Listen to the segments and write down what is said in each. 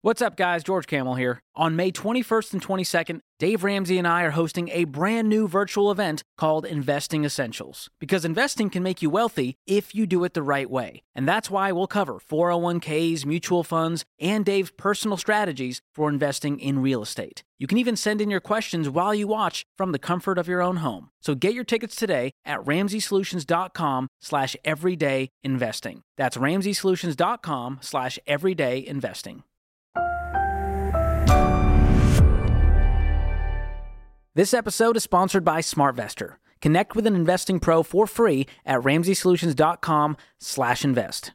What's up, guys? George Camel here. On May 21st and 22nd, Dave Ramsey and I are hosting a brand new virtual event called Investing Essentials. Because investing can make you wealthy if you do it the right way. And that's why we'll cover 401ks, mutual funds, and Dave's personal strategies for investing in real estate. You can even send in your questions while you watch from the comfort of your own home. So get your tickets today at RamseySolutions.com/everydayinvesting. That's RamseySolutions.com/everydayinvesting. This episode is sponsored by SmartVestor. Connect with an investing pro for free at RamseySolutions.com/invest.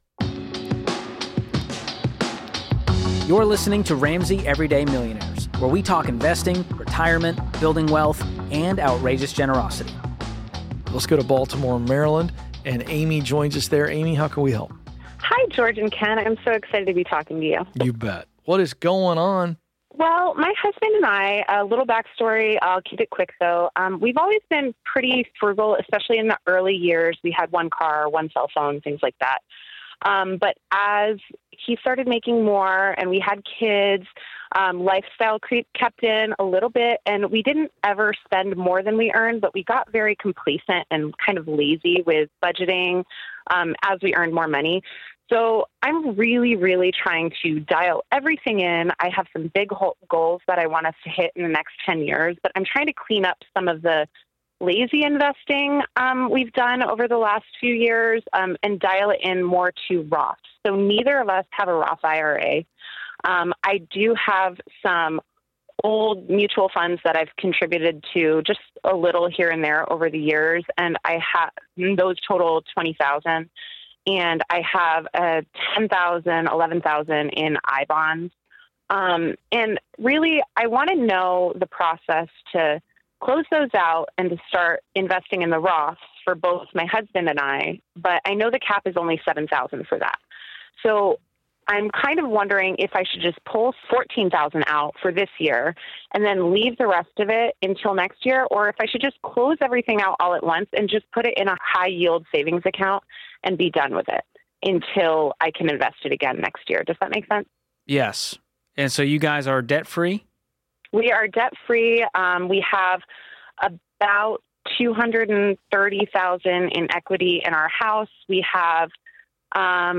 You're listening to Ramsey Everyday Millionaires, where we talk investing, retirement, building wealth, and outrageous generosity. Let's go to Baltimore, Maryland, and Amy joins us there. Amy, how can we help? Hi, George and Ken. I'm so excited to be talking to you. You bet. What is going on? Well, my husband and I, a little backstory, I'll keep it quick though. We've always been pretty frugal, especially in the early years. We had one car, one cell phone, things like that. But as he started making more and we had kids, lifestyle creep kept in a little bit, and we didn't ever spend more than we earned, but we got very complacent and kind of lazy with budgeting as we earned more money. So I'm really, really trying to dial everything in. I have some big goals that I want us to hit in the next 10 years, but I'm trying to clean up some of the lazy investing we've done over the last few years and dial it in more to Roth. So neither of us have a Roth IRA. I do have some old mutual funds that I've contributed to just a little here and there over the years, and I have those total $20,000. And I have a $10,000, $11,000 in I bonds. And really, I want to know the process to close those out and to start investing in the Roths for both my husband and I. But I know the cap is only $7,000 for that. So I'm kind of wondering if I should just pull $14,000 out for this year and then leave the rest of it until next year, or if I should just close everything out all at once and just put it in a high yield savings account and be done with it until I can invest it again next year. Does that make sense? Yes. And so you guys are debt-free? We are debt-free. We have about $230,000 in equity in our house. We have a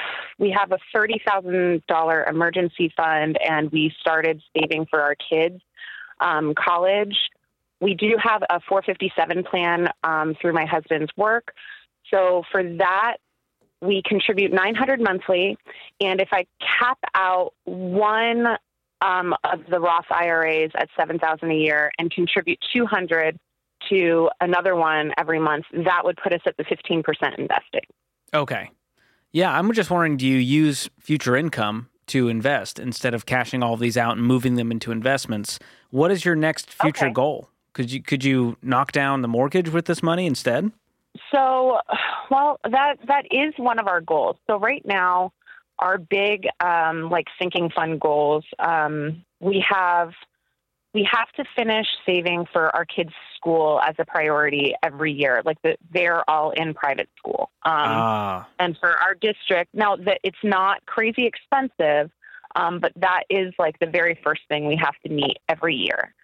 $30,000 emergency fund, and we started saving for our kids' college. We do have a 457 plan through my husband's work. So for that, we contribute $900 monthly. And if I cap out one of the Roth IRAs at $7,000 a year and contribute $200 to another one every month, that would put us at the 15% investing. Okay. Yeah, I'm just wondering, do you use future income to invest instead of cashing all of these out and moving them into investments? What is your next future goal? Could you knock down the mortgage with this money instead? So, well, that is one of our goals. So right now, our big sinking fund goals, we have to finish saving for our kids' school as a priority every year. They're all in private school. And for our district, now that it's not crazy expensive, but that is the very first thing we have to meet every year.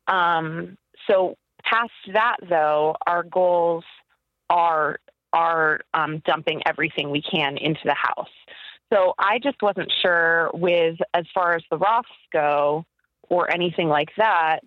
So past that, though, our goals are dumping everything we can into the house. So I just wasn't sure with as far as the Roths go or anything like that,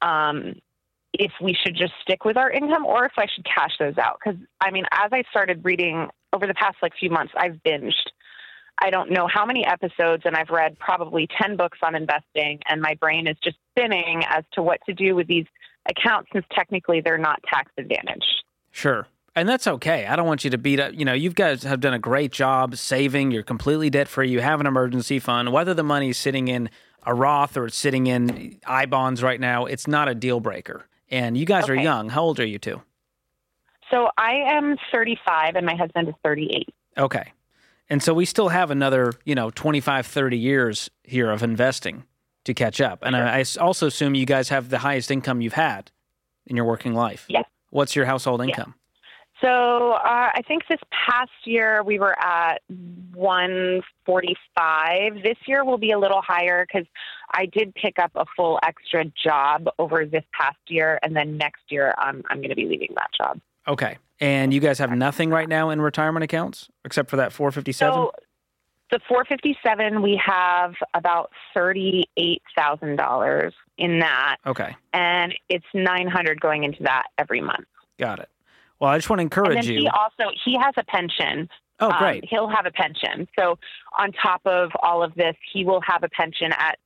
if we should just stick with our income or if I should cash those out. Because, as I started reading over the past few months, I've binged. I don't know how many episodes, and I've read probably 10 books on investing, and my brain is just spinning as to what to do with these accounts since technically they're not tax advantaged. Sure. And that's okay. I don't want you to beat up. You guys have done a great job saving. You're completely debt-free. You have an emergency fund. Whether the money is sitting in a Roth or it's sitting in I bonds right now, it's not a deal breaker. And you guys are young. How old are you two? So I am 35 and my husband is 38. Okay. And so we still have another, 25, 30 years here of investing to catch up. And I also assume you guys have the highest income you've had in your working life. Yes. What's your household income? So I think this past year we were at 145. This year will be a little higher because I did pick up a full extra job over this past year, and then next year I'm going to be leaving that job. Okay. And you guys have nothing right now in retirement accounts except for that 457? So the 457, we have about $38,000 in that. Okay. And it's $900 going into that every month. Got it. Well, I just want to encourage you. He has a pension. Oh, great. He'll have a pension. So on top of all of this, he will have a pension at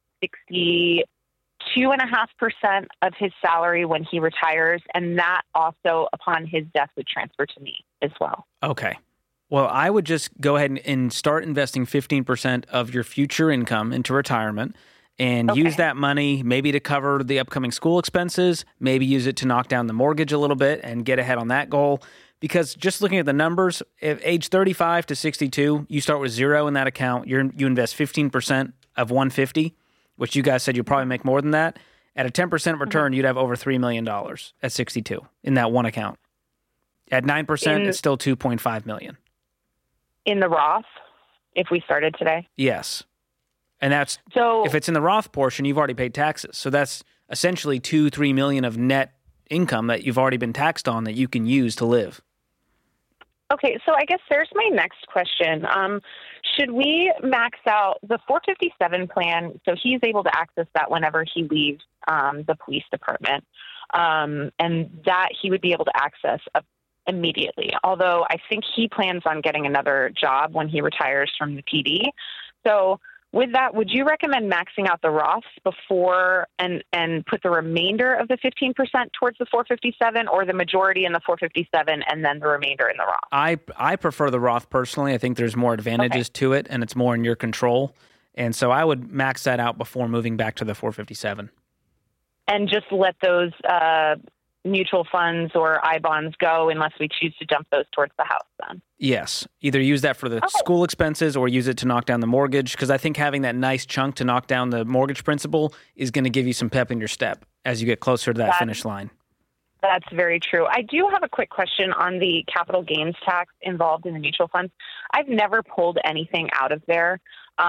62.5% of his salary when he retires. And that also, upon his death, would transfer to me as well. Okay. Well, I would just go ahead and start investing 15% of your future income into retirement and use that money maybe to cover the upcoming school expenses, maybe use it to knock down the mortgage a little bit and get ahead on that goal. Because just looking at the numbers, at age 35 to 62, you start with zero in that account. You invest 15% of 150, which you guys said you'll probably make more than that. At a 10% return, you'd have over $3 million at 62 in that one account. At 9%, it's still $2.5 million. In the Roth, if we started today? Yes. And that's, so if it's in the Roth portion, you've already paid taxes. So that's essentially $2-3 million of net income that you've already been taxed on that you can use to live. Okay, so I guess there's my next question. Should we max out the 457 plan so he's able to access that whenever he leaves the police department, and that he would be able to access immediately, although I think he plans on getting another job when he retires from the PD. So with that, would you recommend maxing out the Roths before and put the remainder of the 15% towards the 457, or the majority in the 457 and then the remainder in the Roth? I prefer the Roth personally. I think there's more advantages to it, and it's more in your control. And so I would max that out before moving back to the 457. And just let those mutual funds or I-bonds go unless we choose to dump those towards the house then? Yes. Either use that for the school expenses or use it to knock down the mortgage, because I think having that nice chunk to knock down the mortgage principal is going to give you some pep in your step as you get closer to that finish line. That's very true. I do have a quick question on the capital gains tax involved in the mutual funds. I've never pulled anything out of there,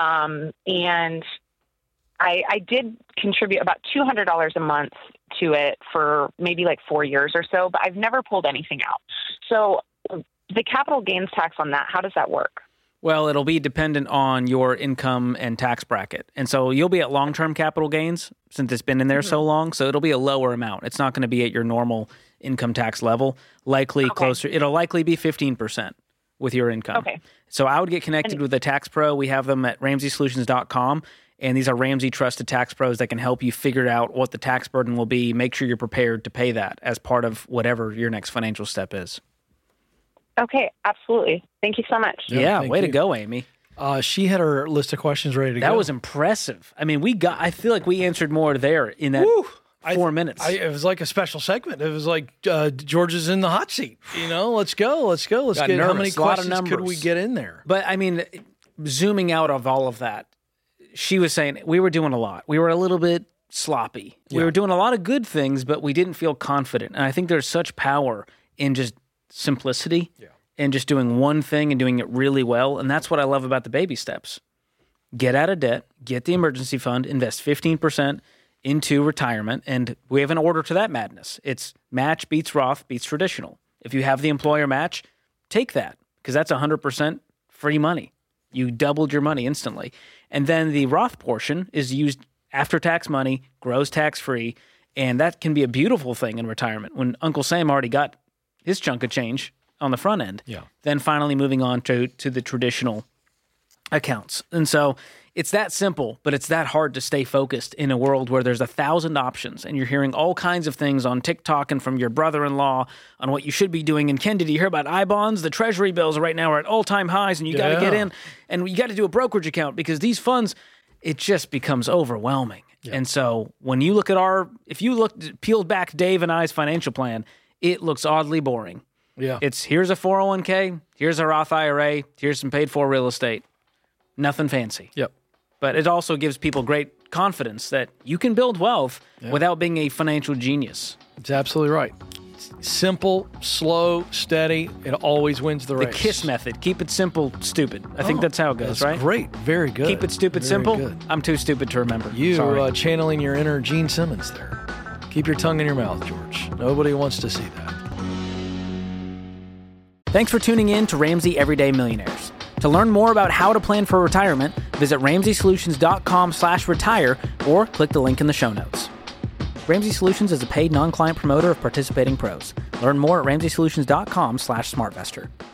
and I did contribute about $200 a month to it for maybe like 4 years or so, but I've never pulled anything out. So the capital gains tax on that, how does that work? Well, it'll be dependent on your income and tax bracket. And so you'll be at long-term capital gains since it's been in there so long. So it'll be a lower amount. It's not going to be at your normal income tax level, likely closer. It'll likely be 15% with your income. Okay. So I would get connected with a tax pro. We have them at RamseySolutions.com. And these are Ramsey trusted tax pros that can help you figure out what the tax burden will be. Make sure you're prepared to pay that as part of whatever your next financial step is. Okay, absolutely. Thank you so much. Yeah, way to go, Amy. She had her list of questions ready to go. That was impressive. I mean, I feel like we answered more there in that 4 minutes. It was like a special segment. It was like George is in the hot seat. Let's go. Let's get nervous. How many questions could we get in there? But I mean, zooming out of all of that, she was saying we were doing a lot. We were a little bit sloppy. We were doing a lot of good things, but we didn't feel confident. And I think there's such power in just simplicity and just doing one thing and doing it really well. And that's what I love about the baby steps. Get out of debt, get the emergency fund, invest 15% into retirement. And we have an order to that madness. It's match beats Roth beats traditional. If you have the employer match, take that, because that's 100% free money. You doubled your money instantly. And then the Roth portion is used after-tax money, grows tax-free, and that can be a beautiful thing in retirement. When Uncle Sam already got his chunk of change on the front end, then finally moving on to the traditional accounts. And so it's that simple, but it's that hard to stay focused in a world where there's 1,000 options and you're hearing all kinds of things on TikTok and from your brother-in-law on what you should be doing. And Ken, did you hear about I-bonds? The treasury bills right now are at all-time highs, and you got to get in, and you got to do a brokerage account because these funds, it just becomes overwhelming. And so when you look at if you peeled back Dave and I's financial plan, it looks oddly boring. It's here's a 401k, here's a Roth IRA, here's some paid for real estate. Nothing fancy. But it also gives people great confidence that you can build wealth without being a financial genius. It's absolutely right. Simple, slow, steady. It always wins the race. The KISS method. Keep it simple, stupid. I think that's how it goes, right? Great. Very good. Keep it stupid, very simple. Good. I'm too stupid to remember. You channeling your inner Gene Simmons there. Keep your tongue in your mouth, George. Nobody wants to see that. Thanks for tuning in to Ramsey Everyday Millionaires. To learn more about how to plan for retirement, visit RamseySolutions.com/retire or click the link in the show notes. Ramsey Solutions is a paid non-client promoter of participating pros. Learn more at RamseySolutions.com/SmartVestor.